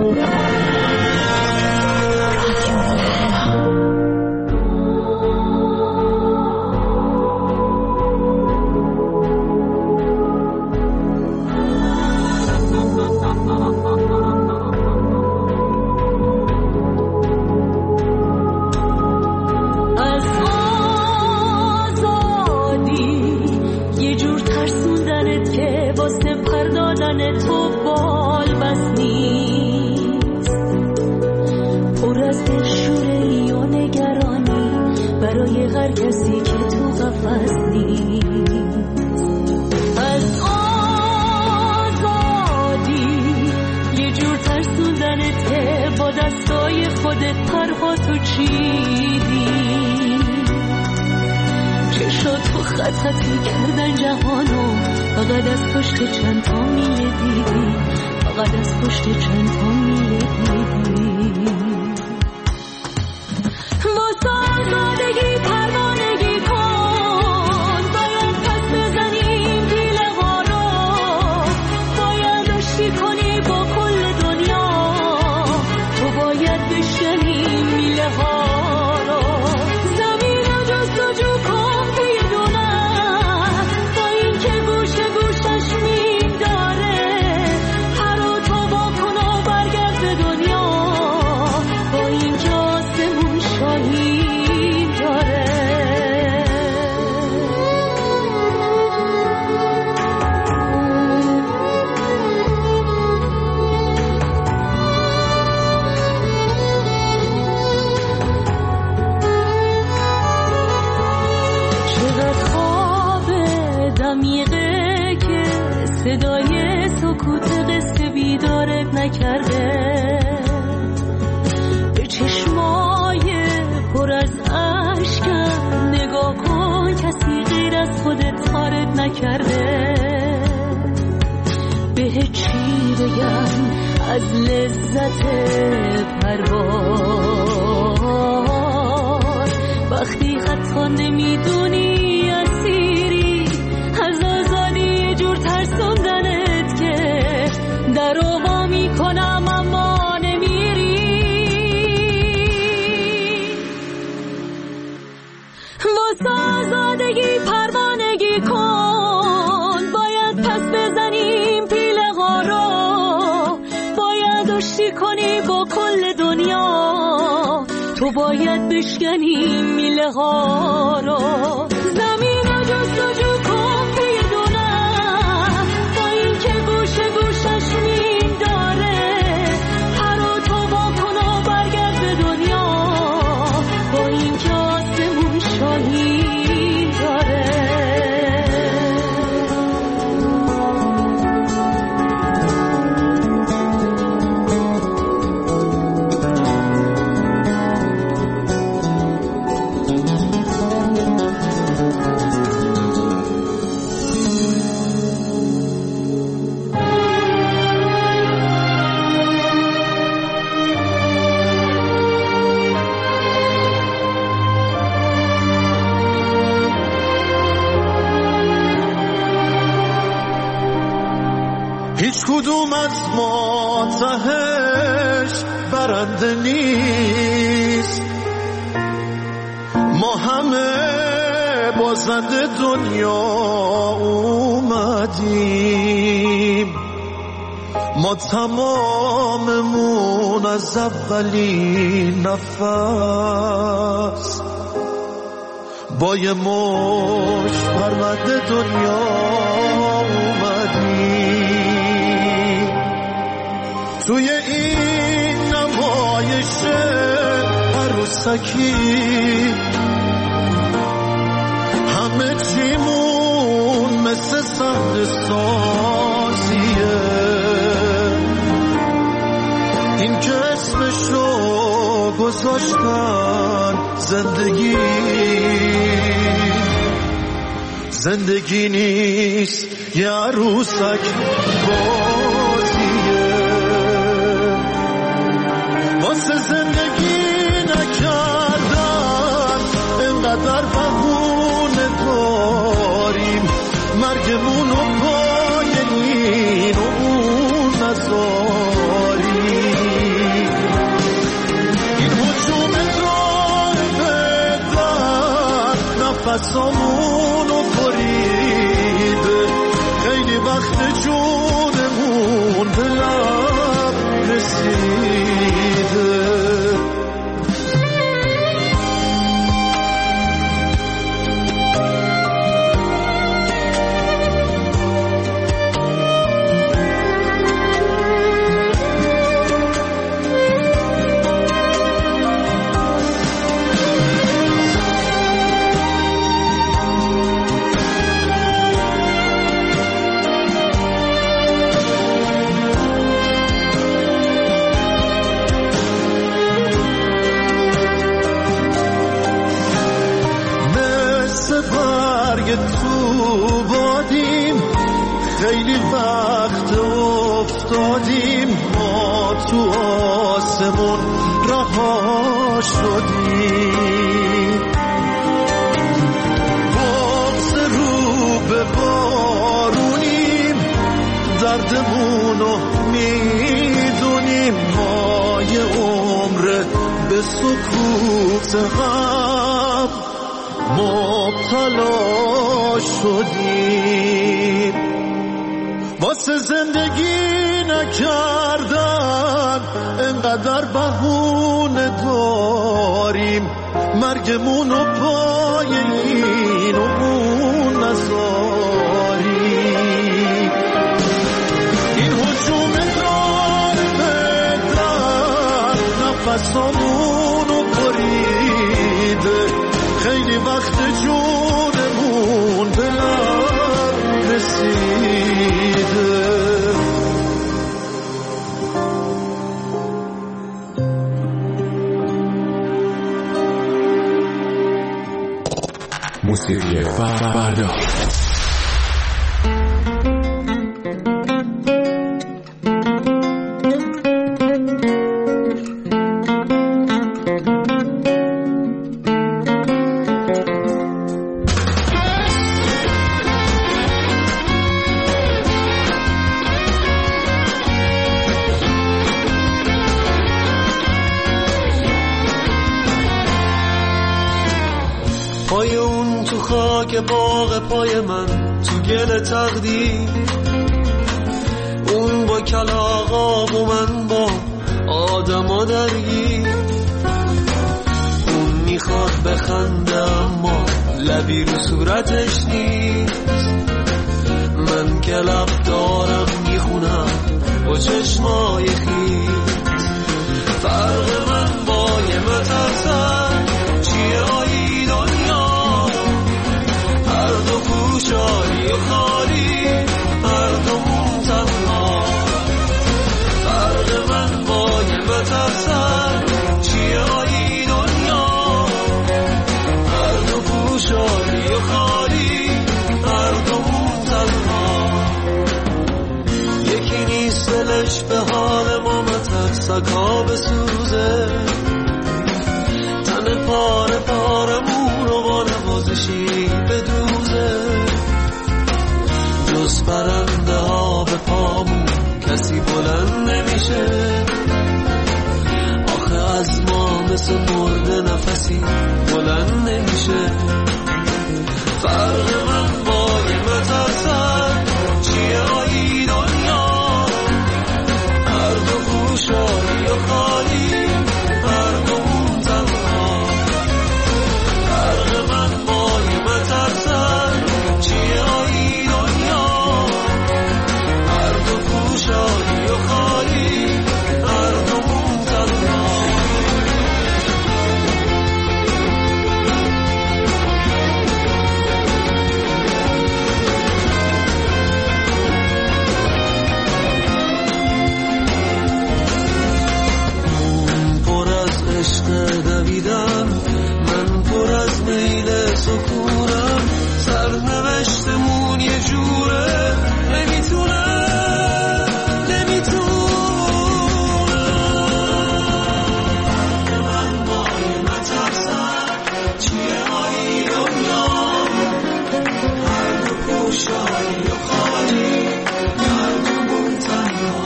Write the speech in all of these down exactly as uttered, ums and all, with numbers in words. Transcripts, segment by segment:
تو باید بشکنی میله ها رو زمین رو جستجو کن بدونم با این که گوشه گوشش مین داره هر تو با کن و برگرد به دنیا با این که آسمون شاهین داره. هیچ کدوم از ما تهش برنده نیست، ما همه بازنده دنیا اومدیم، ما تماممون از اولین نفس با یه مش پرونده دنیا اومدیم. توی این نمایش عروسکی همه چیمون مثل صحنه سازیه، این که اسمشو گذاشتن زندگی، زندگی نیست یه عروسک بازیه. واسه زندگی نکردن انقدر بهونه داریم، مرگمونو پای این و اون نذاریم. شدیم ما تو آسمون رها شدیم بغض رو به بارونیم دردمونو میدونیم ما یه عمر به سکوت غم مبتلا شدیم واسه زندگی نکردن انقدر بهونه داریم مرگمونو پای این و اون نذاریم این هجوم دار بدن نفسامونو بریده خیلی وقت جونمون به لب رسیده موسیقی فردا پای اون تو خاک باغ پای من تو گل تقدیر اون با کلاغا و من با آدما درگیر اون میخواد بخنده اما لبی رو صورتش نیست من که لب دارم میخونم با چشمای خیز فرق من با یه مترسن چیه آیی دنیا هر دو پوشالی و خالی هر دو تنها فرق من با یه مترسن چیه آیی دنیا هر دو پوشالی و خالی هر دو تنها یکی نیست دلش به حال ما مترسکا بسوزه تن پاره پارمون رو با نوازشی بدوزه جز پرنده ها به پامون کسی بلند نمیشه آخه از ما مثل مرده نفسی بلند نمیشه فرق من با یه مترسن چیه آیی دنیا هر دو خوشایی و خالی هر دو تنها فرق من با یه مترسن چیه آیی دنیا هر دو خوشایی و خالی هر دو تنها عشق دویدم من پر از میل سکونم سرنوشتمون یه جوره نمیتونم نمیتونم من بایی مترسم چیه هایی دنیا هر دو پوشایی و خالی هر دو تنها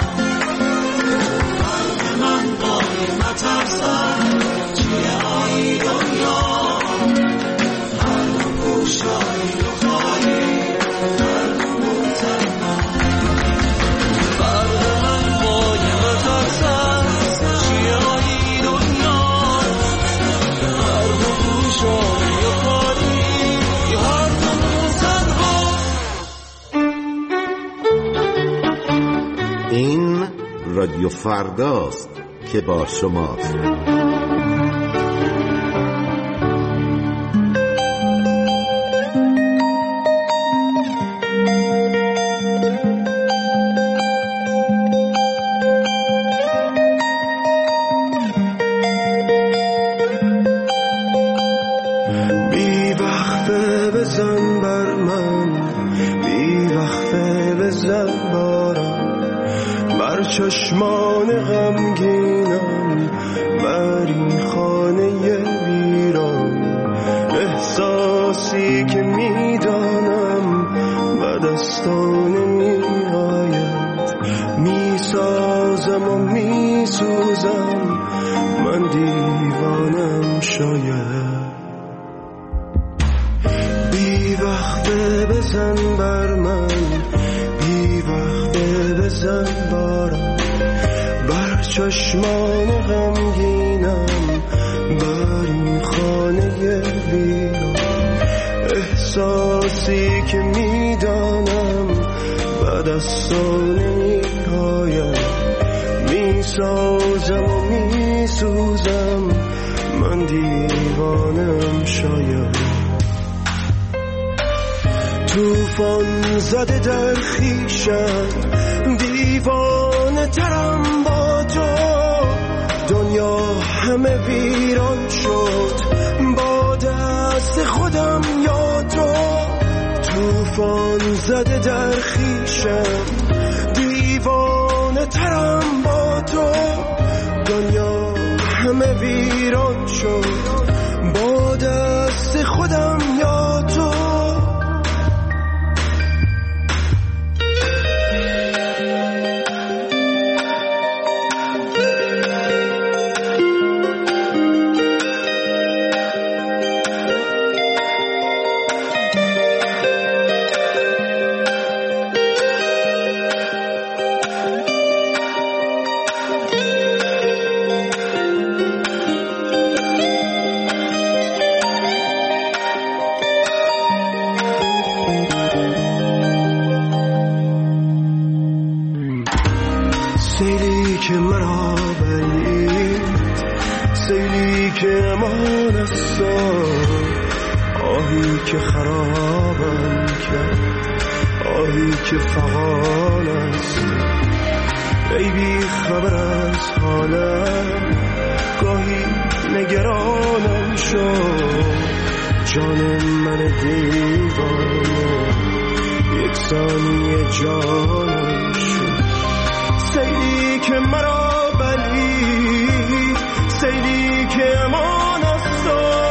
من بایی مترسم این رادیو فرداست که با شماست. چشمان غمگینم بر این خانه ویران، احساسی که میدانم به دستان میآید، میسازم و میسوزم، من دیوانم شاید. بی وقته بزن بر من، بی وقته بزن بارم، بر چشمان غمگینم بر این خانه ویران، احساسی که میدانم به دستان میآید، میسازم و میسوزم، من دیوانم شاید. توفان زده در خیشم، دیوانه ترم با تو، دنیا همه ویران شد با دست خودم یا تو. توفان زده در خیشم، دیوانه ترم با تو، دنیا همه ویران شد با دست خودم یا تو. سیلی که مرا برید، سیلی که امان است، آهی که خرابم کرد، آهی که فغان است. ای بی خبر از حالم، گاهی نگرانم شد، جان من دیوانه یک ثانیه جانم شد. سیلی که مرا بلید، سیلی که امان است،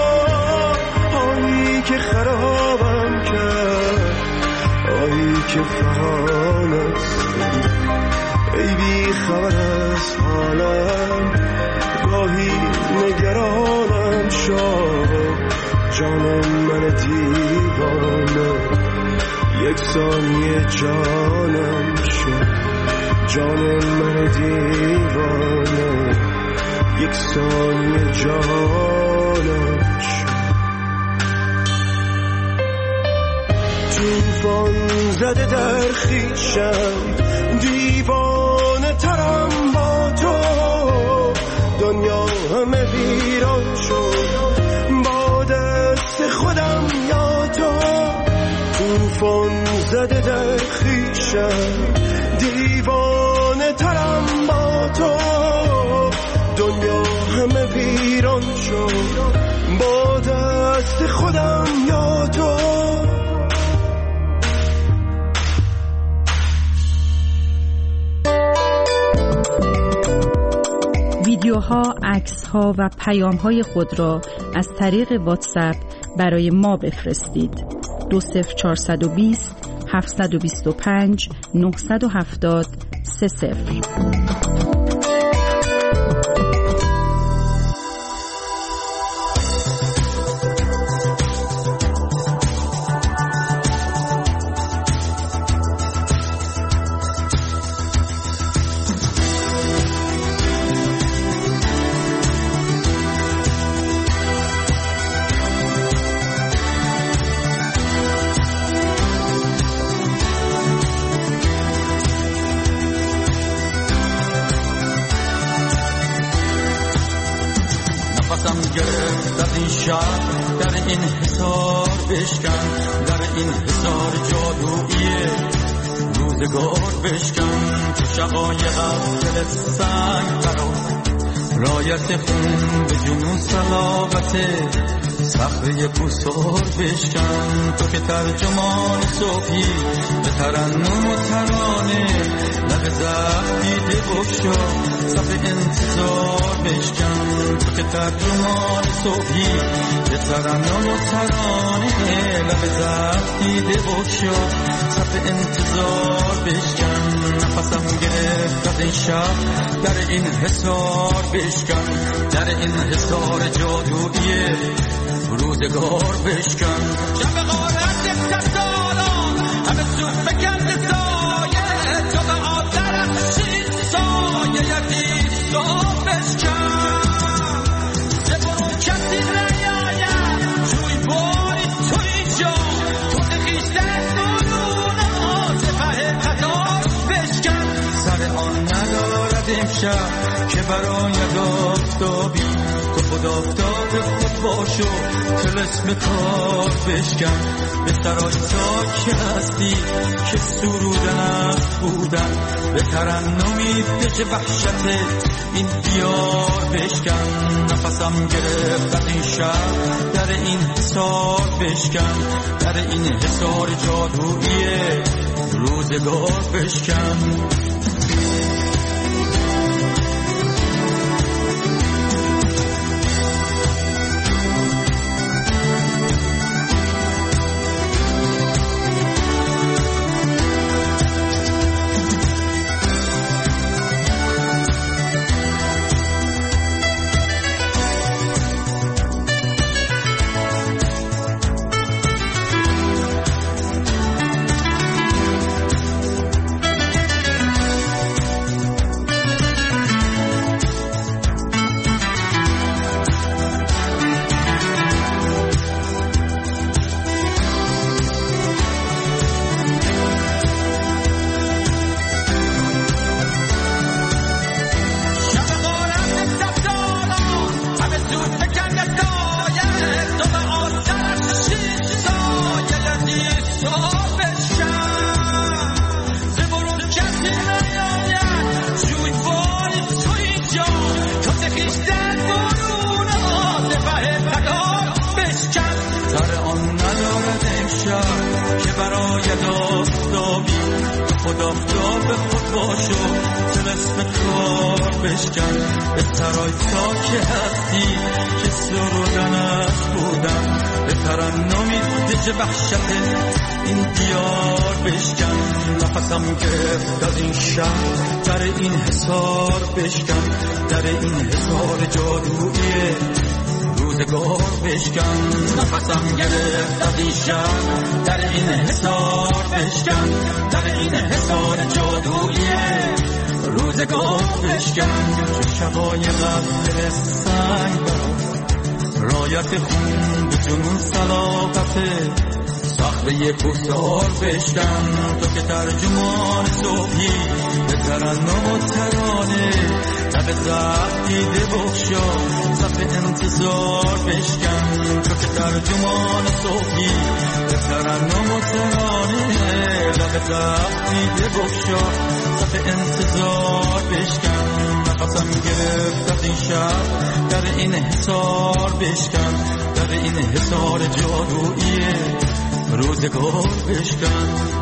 آهی که خرابم کرد، آهی که فغان است. ای بی خبر از حالم، گاهی نگرانم شد، جان من دیوانه یک ثانیه جانم شد، جان من دیوانه یک ثانیه جانم شد. توفان زده در خیشم، دیوانه ترم با تو، دنیا همه ویران شد با دست خودم یا تو. توفان زده در خیشم، دیوانه ترم با تو، دنیا همه ویران شد با دست خودم یا تو. ویدیوها، عکس‌ها و پیام‌های خود را از طریق واتساپ برای ما بفرستید. دو صفر چهارصد و بیست هفتصد و بیست و پنج نهصد و هفتاد سه صفر. در این حصار بشکن، در این حصار جادویی روزگار بشکن. تو شقایقم دل سنگ برا رایت خون به جنون صلابته، صخره پوسار بشکن، تو که ترجمان صبحی به ترنم و ترانه، لب زخم دیده بگشا صف انتظار بشکن، تو که ترجمان صبحی به ترنم و ترانه، لب زخم دیده بگشا صف انتظار بشکن. نفسم گرفت از این شب در این حصار بشکن، در این حصار جادویی روزگار بشکن. شب غارت دستالان همه سوف بکند سایه، تو به آترش سایه یکی سار بشکن. زبرو کسی ریایم جوی باری توی جا، تو خیشتن دونونه سپه قدار بشکن. سر آن ندارد امشب که برای آفتابی، تو خود آفتاب خود باشو طلسم کار بشکن. به سرای ساک هستی که سرودن بودن، به ترنمی بج وحشت این دیار بشکن. نفسم گرفت از این شب در این حصار بشکن، در این حصار جادویی روزگار بشکن. نفسم گرفت از این شب در این حصار بشکن، در این حصار جادویی روزگار بشکن. شبای قبل سنگ برا رایت خون به جنون صلابته، صخره پوسار بشکن. تو که ترجمان صبحی به ترنم و ترانه، لب زخم دیده بگشا صف انتظار بشکن. تو که ترجمان صبحی به ترنم و ترانه، لب زخم دیده بگشا صف انتظار بشکن. نفسم گرفت از این شب در این حصار بشکن، در این حصار جادویی روزگار بشکن.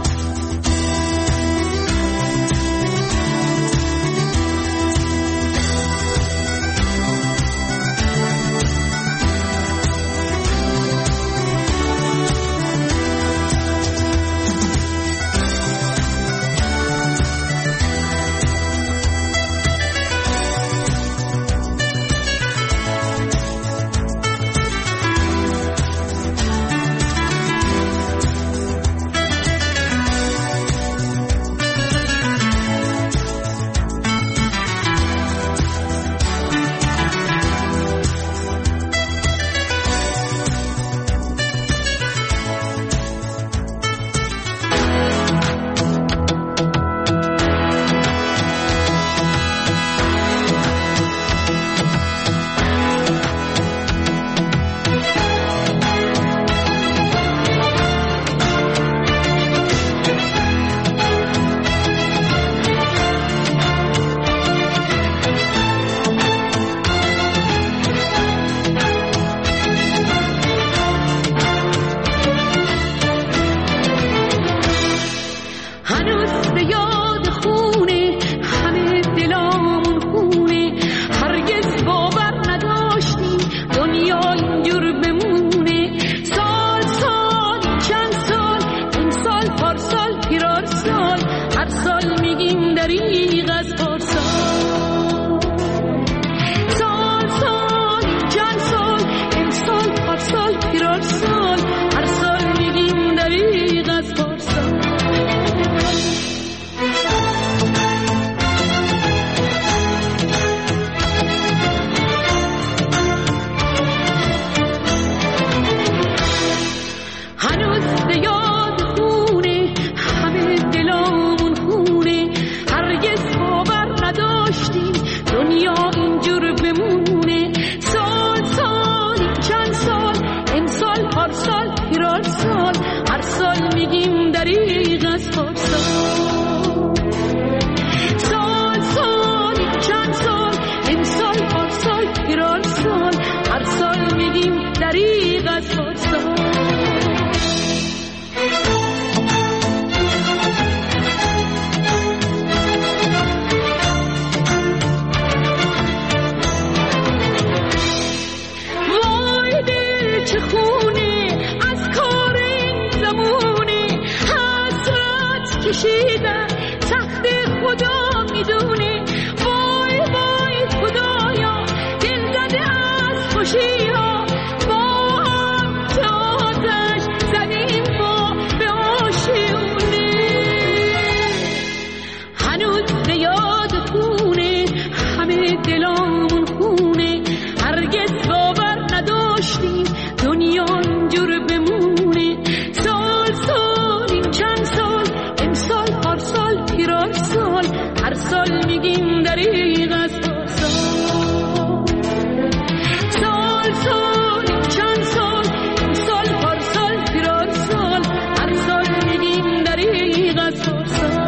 دنیا اینجور بمونه. سال سال چند سال، امسال پارسال پیرار سال، هر سال میگیم دریغ از پارسال. سال سال چند سال، امسال پارسال پیرار سال، هر سال میگیم دریغ از پارسال. کشیدن تخت خدا میدونه. وای وای خدایا دل زده از خوشی ها، با هم تازش زدیم با به آشیونه. هنوز به یاد خونه همه دلامون خونه، هرگز باور نداشتیم دنیا اینجور بمونه. سال سال چند سال، امسال پارسال پیرار سال، هر سال میگیم دریغ از پارسال. سال سال چند سال، امسال پارسال پیرار سال، هر سال میگیم دریغ از پارسال.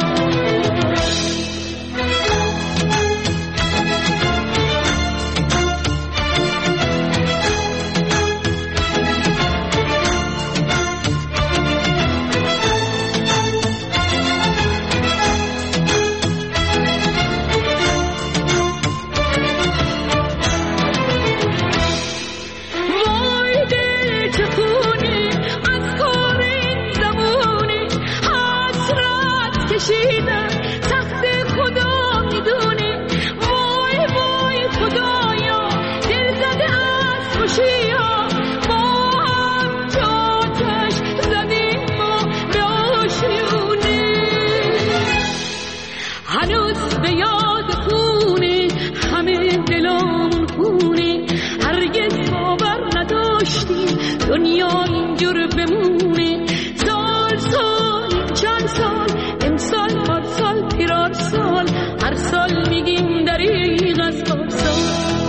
هنوز به یاد خونه همه دلامون خونه، هرگز باور نداشتیم دنیا اینجور بمونه. سال سال چند سال، امسال پارسال پیرار سال، هر سال میگیم دریغ از پارسال.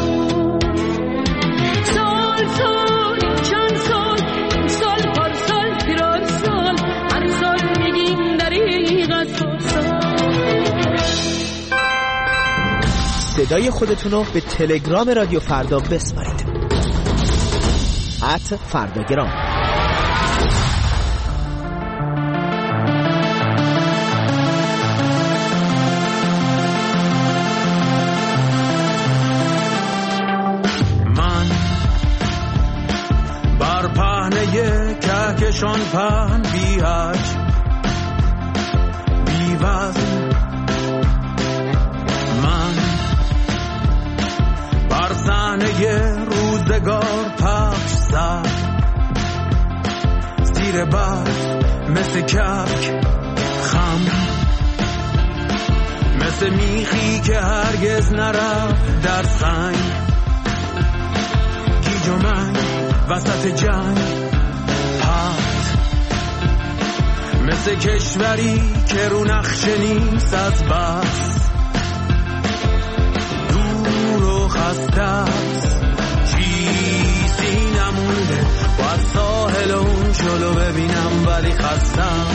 سال سال چند سال، امسال پارسال پیرار سال، هر سال میگیم دریغ از پارسال. صدای خودتون رو به تلگرام رادیو فردا بسپارید. ات فرداگرام. من بر پهنه کهکشان پهن بیهج بیوزن، من بر صحنه روزگار پخش سر زیر برف مثل کبک خم، مثل میخی که هرگز نرفت در سنگ، گیج و منگ وسط جنگ پت، مثل کشوری که رو نقشه نیست از بس، دور و خسته است چیزی نمونده، باید ساحل اون جلو ببینم ولی خستم،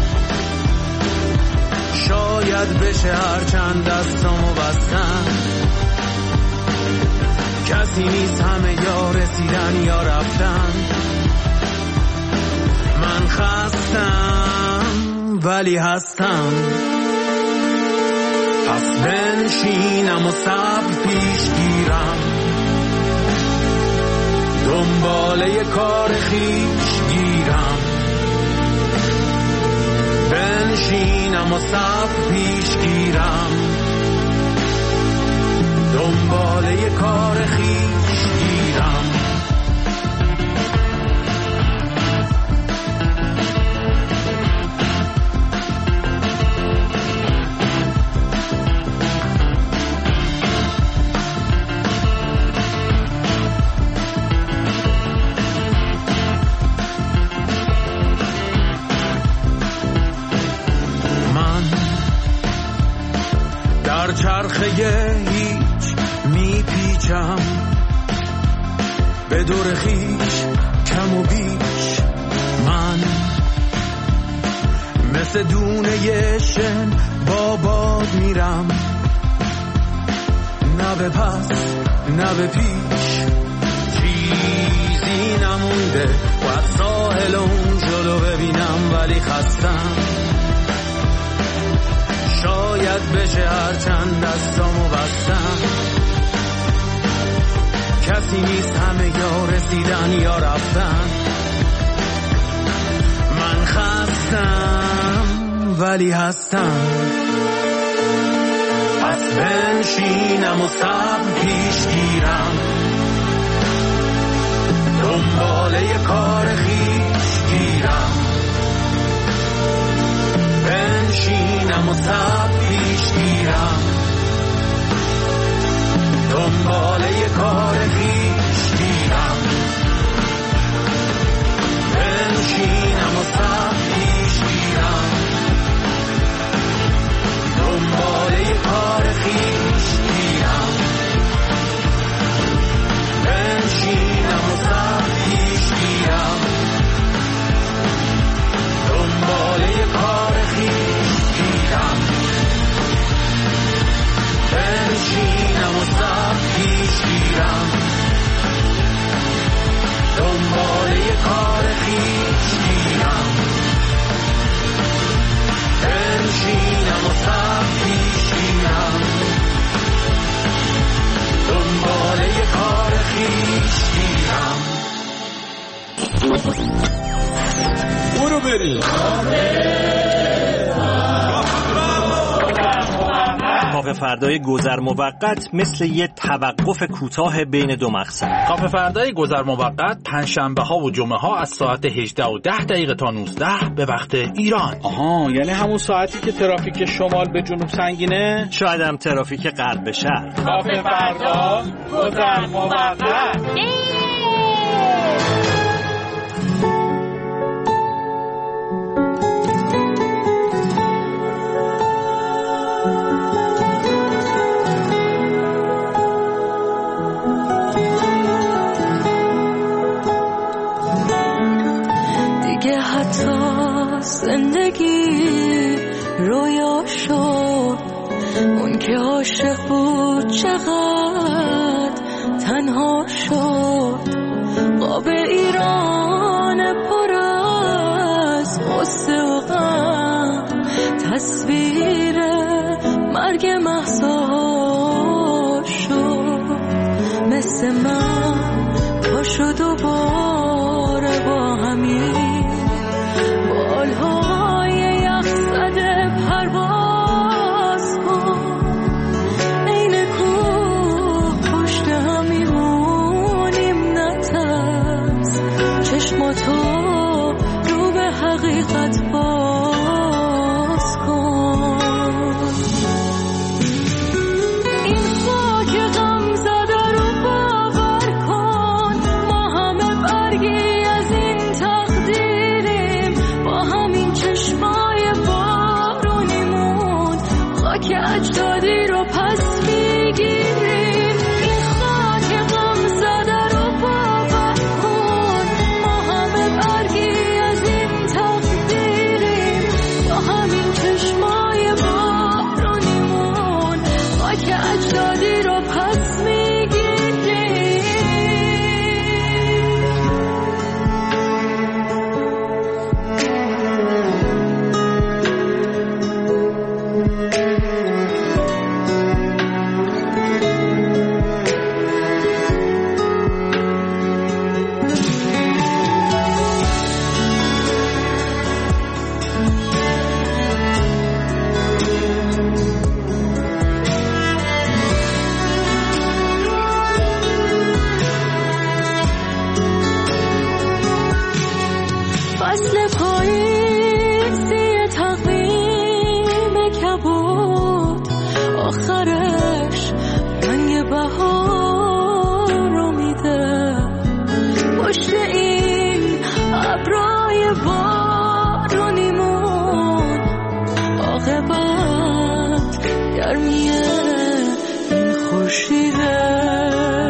شاید بشه هر چند دستامو بستم، کسی نیست همه یا رسیدن یا رفتن، من خستم ولی هستم، پس بنشینم و صبر پیش گیرم، دنباله کار خیش گیرم، بنشینم و صبر پیش گیرم، دنباله کار خیش گیرم. من در چرخه هیچ هرچم به دور خیش کم و بیش من مثل دونه شن با باد میرم، نه به پس نه به پیش، چیزی نمونده باید ساحل اون جلو ببینم ولی خستم، شاید بشه هرچند دستامو بستم، کسی نیست همه یا رسیدن یا رفتن، من خستم ولی هستم، پس بنشینم و صبر پیش گیرم، دنباله کار خیش گیرم، بنشینم و صبر پیش گیرم، دنباله کار خیش گیرم، بنشینم و صبر پیش گیرم، دنباله کار خیش گیرم، بنشینم و صبر پیش گیرم، دنباله کار خیش گیرم، بنشینم و صبر پیش گیرم، دنباله کار خیش گیرم، بنشینم و صبر پیش گیرم، دنباله کار خیش گیرم. برو بریم کافه فردای گذر موقت مثل یه توقف کوتاه بین دو مقصد. کافه فردای گذر موقت پنجشنبه ها و جمعه ها از ساعت هجده و ده دقیقه تا نوزده به وقت ایران. آها، یعنی همون ساعتی که ترافیک شمال به جنوب سنگینه؟ شاید هم ترافیک غرب به شرق. کافه فردا گذر موقت. زندگی رویا شد، اون که عاشق بود چقدر تنها شد، قاب ایران پر از غصه و غم، تصویر مرگ مهسا شد، مثل من پاشو دوباره با همین بالهای یخ زده پرواز کن، این کوه پشت هم میمونیم نترس، چشماتو رو به حقیقت باز کن، این خاک غم زده رو باور کن، ما همه برگی از این تقدیریم، با همین چشمای بارونیمون خاک اجدادی رو پس میگیریم، این خاک غم زده رو باور کن، ما همه برگی از این تقدیریم، با همین چشمای بارونیمون خاک اجدادی رو پس میگیریم. فصل پاییزی تقویم کبود، آخرش رنگ بهار رو میده، پشت این ابرای بارونیمون عاقبت گرمیه این خورشیده.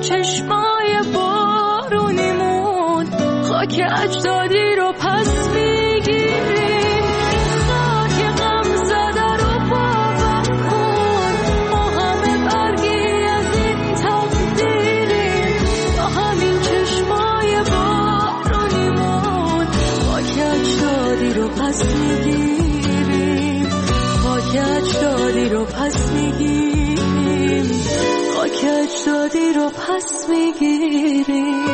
چشمای بارونیمون خاک اجدادی رو پس میگیریم. خاک غم زده رو باور کن، ما همه برگی از این تقدیریم. با همین چشمای بارونیمون خاک اجدادی رو پس میگیریم. خاک اجدادی رو پس میگیریم. خاک اجدادی رو پس میگیریم.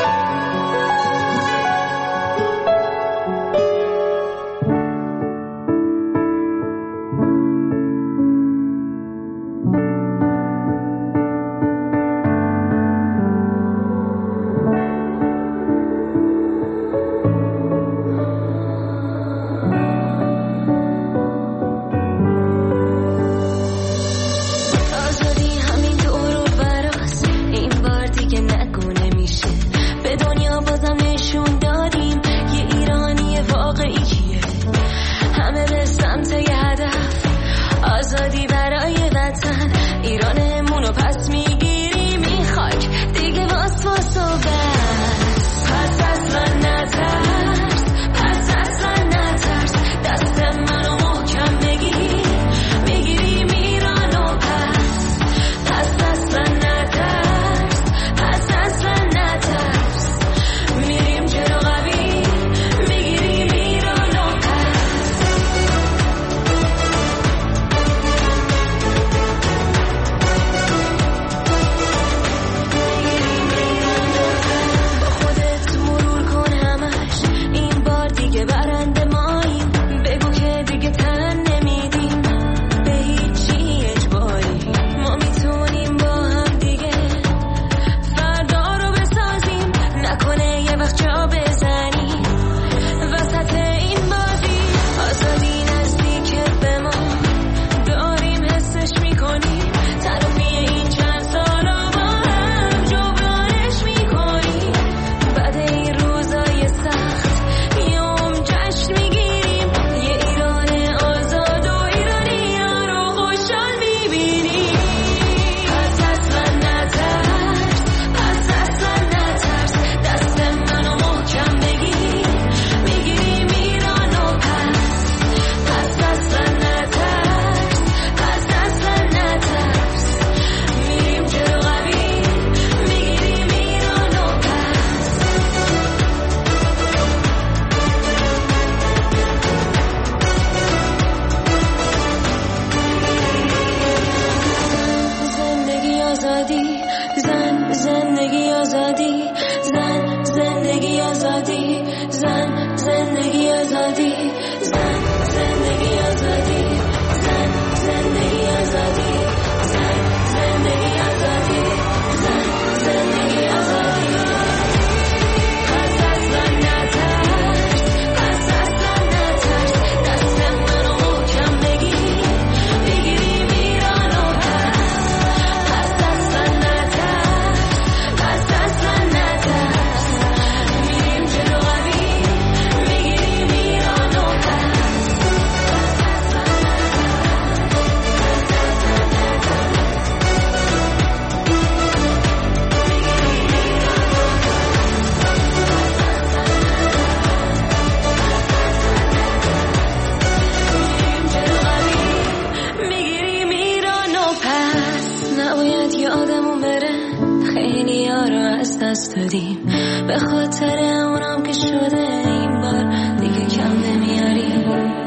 به خاطر اونم که شده این بار دیگه کم نمیاری.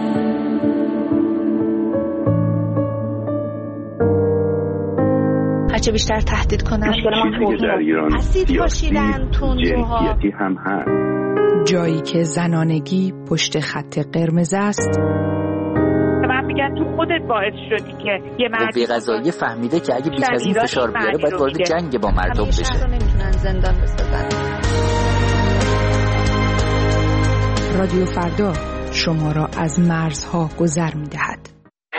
هرچه بیشتر تهدید کنن چیزی در ایران اسید پاشیدن تندروها هم هست. جایی که زنانگی پشت خط قرمز است. من میگن تو خودت باعث شدی که یه مرد قوه قضاییه فهمیده که اگه بیش از این فشار بیاره باید وارد جنگ با مردم بشه. همیشه نمیتونن زندان بسازن. رادیو فردا شما را از مرزها گذر میدهد.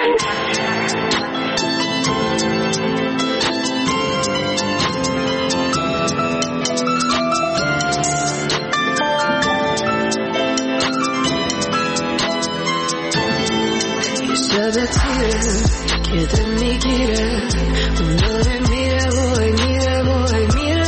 یادتیه که دل میگیره اون داره میره وای میره وای میره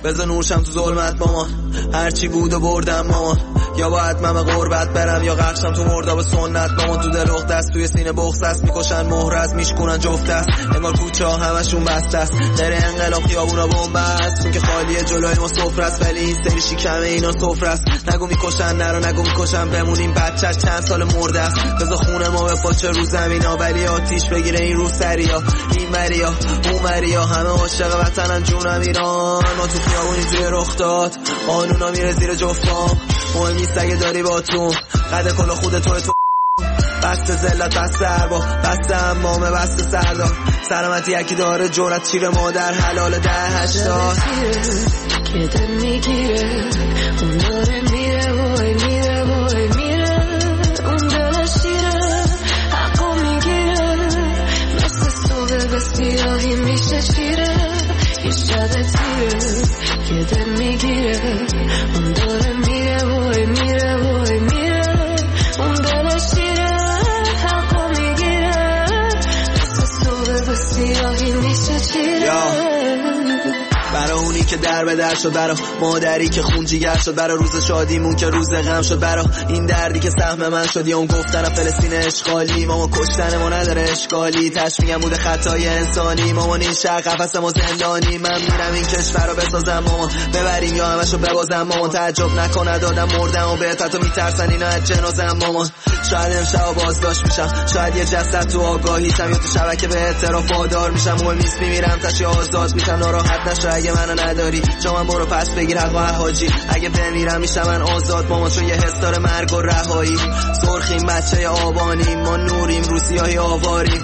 بذار نورشم تو ظلمت مامان، هرچی بود و بردم مامان. یا باید من به غربت برم یا غرقشم تو مرداب سنت مامان. تو دل اخت است، توی سینه بغض است، میکشن مهر است، میشکنن جفت است. انگار کوچه ها همشون بسته است، در انقلاب خیابونا بمب است. چون که خالیه جلوی ما سفره است، ولی این سری شکمه اینا سفره است. نگو میکشن نرو نگو میکشن بمونیم، بچه‌ش چند سال مرده است. بذار خونه ما بپاچه رو زمینا، ولی آتیش بگیره این رو سریا. این مریا اون مریا همه عاشق وطنن جونم ایران. ما تو خیابونی توی رخ داد، قانونا میره زیر جفتام. مهم نیست اگه داری با تو قد کل خود توی تو. بسته زلت بسته عربا بسته امامه بسته سردار. سلامتی یکی داره جورت چیره مادر حلال ده هشتاد. که دل میگیره اون داره میره وای میره وای میره. اون دل شیره حقو میگیره، مثل صبح به سیاهی میشه شیره. یه شب تیره که دل میگیره اون داره میره وای میره وای میره. اون دل شیره حقو میگیره، مثل صبح به سیاهی میشه شیره. برا اونی که در به در شد، برا مادری که خون جیگر شد، برا روز شادیمون که روز غم شد، برا این دردی که سهم من شد. یا اون گفتن فلسطین اشغالی، ماما کشتن ما نداره اشکالی. تشمیگم بوده خطای انسانی، مامان این شهر قفس ما زندانی. من میرم این کشور رو بسازم مامان، ببریم یا همشو ببازم مامان. تعجب نکنه دادم مردم و بهت تو میترسن اینا از جنازم مامان. شاید امشب بازداشت میشم، شاید یه جسد تو آگاهیشم، یا تو شبکه به اعتراف وادار میشم. مهم نیست میمیرم تشی آزاد میشم، ناراحت نشو اگه منو نداری. جا من برو پس بگیر حق و حاجی، اگه بمیرم میشم من آزاد مامان. چون یه حس داره مرگ و رهایی. سرخیم بچه آبانیم، ما نوریم رو سیاهی آواریم.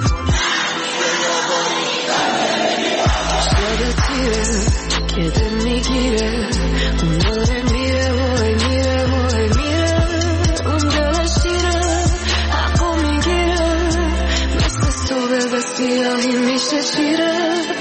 شب تیره که دل میگیره اون داره میره وای میره وای میره. اون دل شیره حقو میگیره، مثل صبح به سیاهی میشه شیره.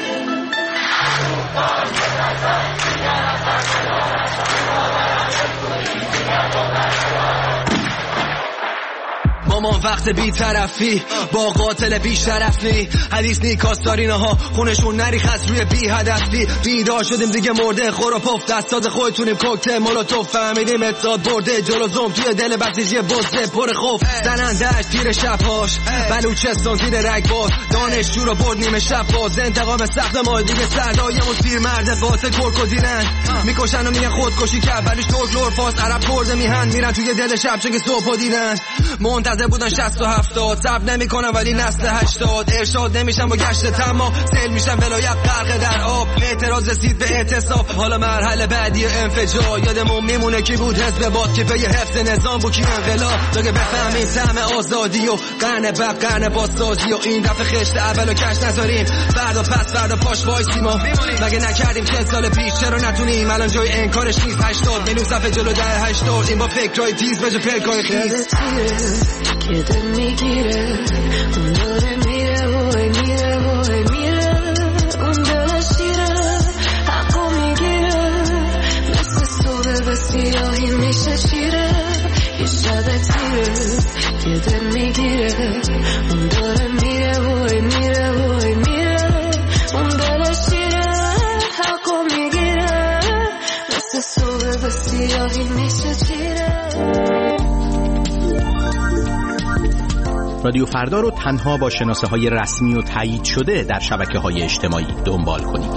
مامان وقت بی طرفی با قاتل بی شرفی، حدیث نیکاستارینه ها خونشون نریخ از روی بی هدفی. بیدار شدیم دیگه مرده خور و پف، دستاد خودتونیم کوکتل مولوتوف. فهمیدیم اتحاد برده جلو زوم توی دل بسیجی بزده پر خوف. زنندهش تیر شبهاش بلوچستان زیر رگباز، دانشجو رو برد نیمه شب باز. انتقام سخت ما دیگه سردایمون سیر مرد قاتل کرکودیلن. میکشن و میگن خودکشی کرد ولیش ترک لورفاس عرب کرده میهن. میرن توی دل شب چه که صبح دیدن. منتظر بودن شصت و هفتاد، صبر نمی کنم ولی نسل هشتاد. ارشاد نمیشن با گشت تمام، سیل میشن ولایت غرق در آب. اعتراض رسید به اعتصاب، حالا مرحله بعدی انفجار. یادمون میمونه کی بود حزب باد که پی حفظ نظام بود کی انقلاب. تا بفهمیم طعم آزادی و قرن بعد قرن بازسازی. و این دفعه خشت اولو کش نذاریم، فردا پس فردا پاش وایسیم. ما مگه نکردیم چند سال پیش، چرا نتونیم الان جای انکارش نیست. هشتاد میلیون صفحه جلو در هشتاد، این با فکرای تیز بجه پلکای خیز. که دل میگیره اون داره میره وای میره وای میره. اون دل شیره حقو میگیره، مثل صبح به سیاهی میشه شیره. یه شب تیره که دل میگیره اون داره میره وای میره وای میره. اون دل شیره حقو میگیره، مثل صبح به سیاهی میشه شیره. رادیو فردا رو تنها با شناسه های رسمی و تایید شده در شبکه های اجتماعی دنبال کنید.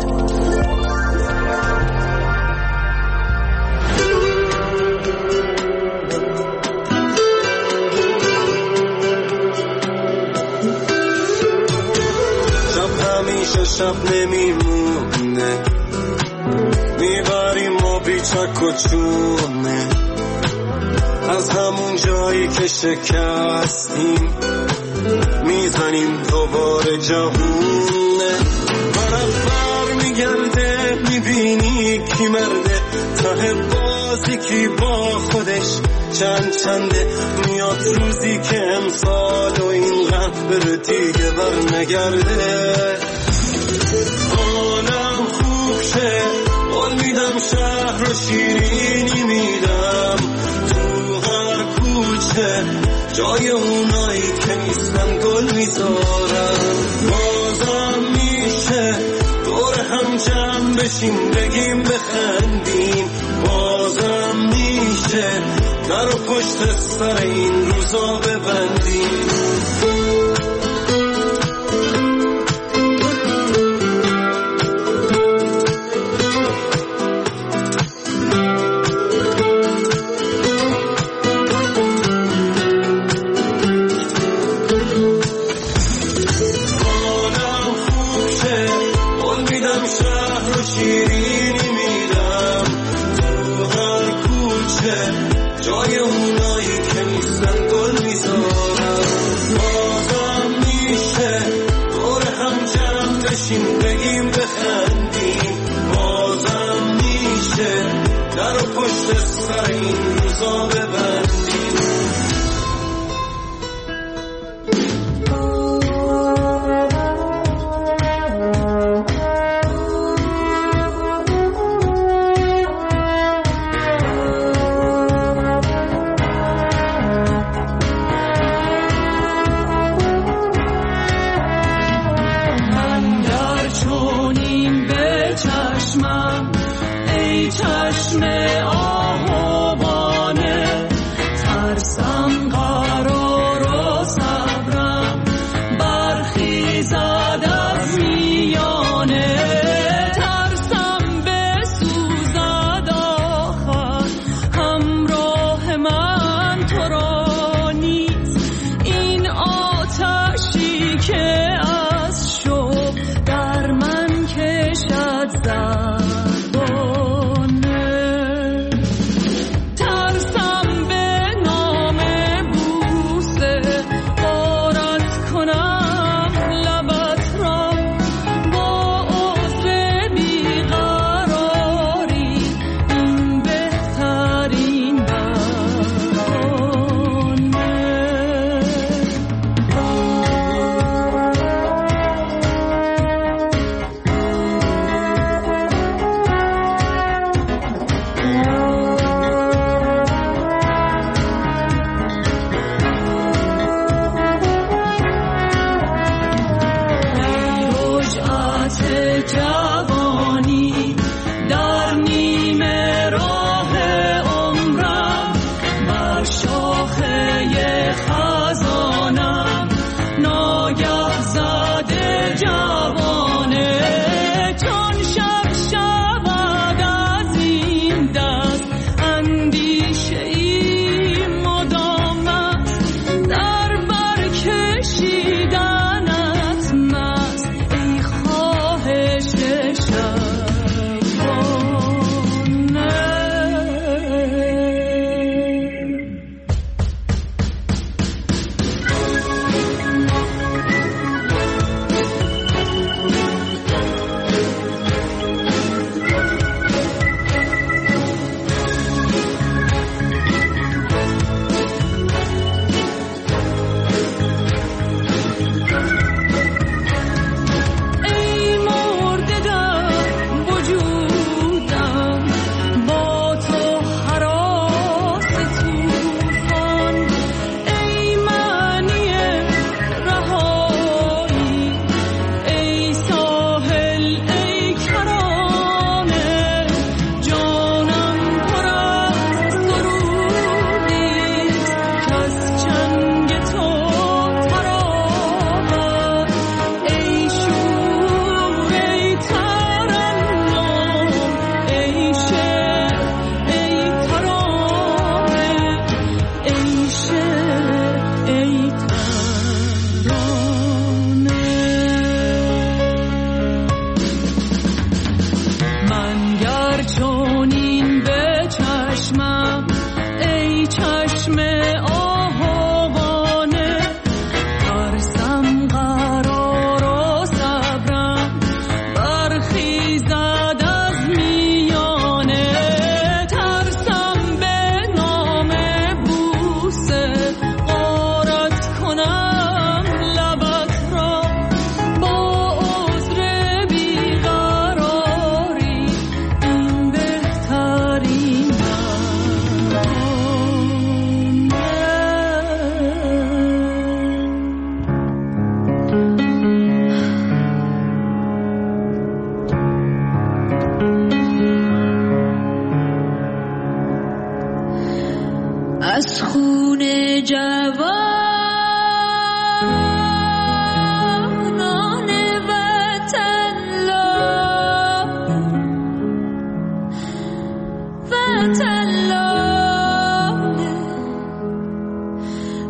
شب همیشه شب نمیمونه، میبریم ما بیچک و چونه. از همون جایی که شکستیم میزنیم دوباره جهونه. برف بر میگرده میبینی کی مرده، ته بازی کی با خودش چند چنده. میاد روزی که امسال و این غفر دیگه بر نگرده. حالم خوب شه قول میدم، شهر رو شیرینی میدم. جای اونایی که نیستن گل میذارم. بازم میشه دور هم هم جمع بشیم بگیم بخندیم بازم میشه در و پشت سر این روزا ببندیم. جای اونایی که نیستن گل میذارم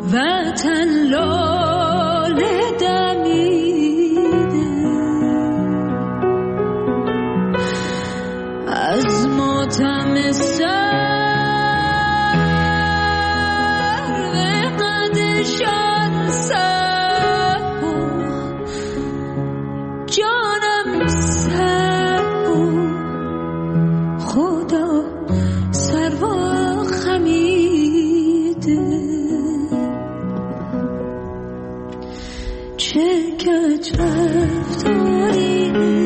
وطن لاله دمیده از ماتم سر به قدشان سر جانم سر خدا سر و خمیده چه کج رفتاری